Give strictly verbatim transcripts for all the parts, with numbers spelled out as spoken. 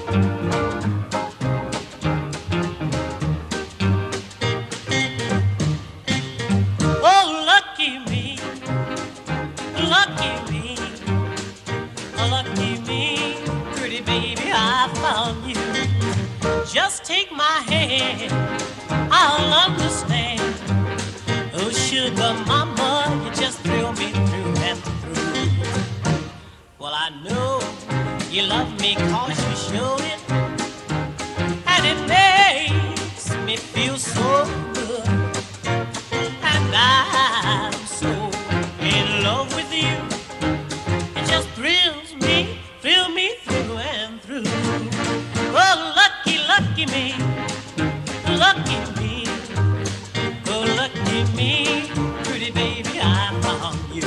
Oh, lucky me, lucky me, lucky me, pretty baby, I found you. Just take my hand, I'll understand. Oh, sugar mama, you just thrill me through and through. Well, I know you love me 'cause you showed it, and it makes me feel so good. And I'm so in love with you. It just thrills me, thrill me through and through. Oh, lucky, lucky me, lucky me. Oh, lucky me, pretty baby, I found you.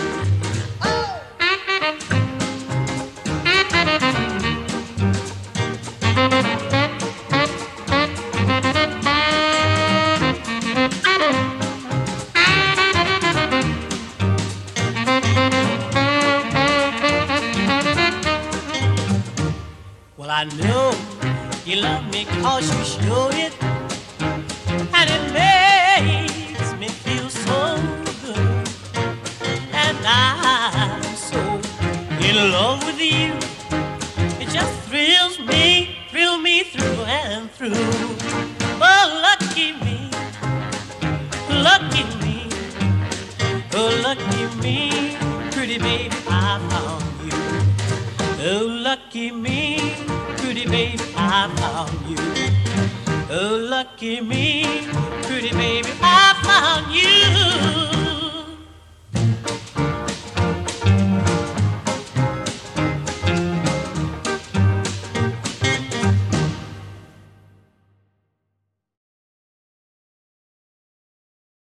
Well, I know you love me 'cause you showed it, and it makes me feel so good. And I'm so in love with you. It just thrills me, thrill me through and through. Oh, lucky me, lucky me, oh, lucky me, pretty baby, I found you. Oh, lucky me, pretty baby, I found you. Oh, lucky me, pretty baby, I found you.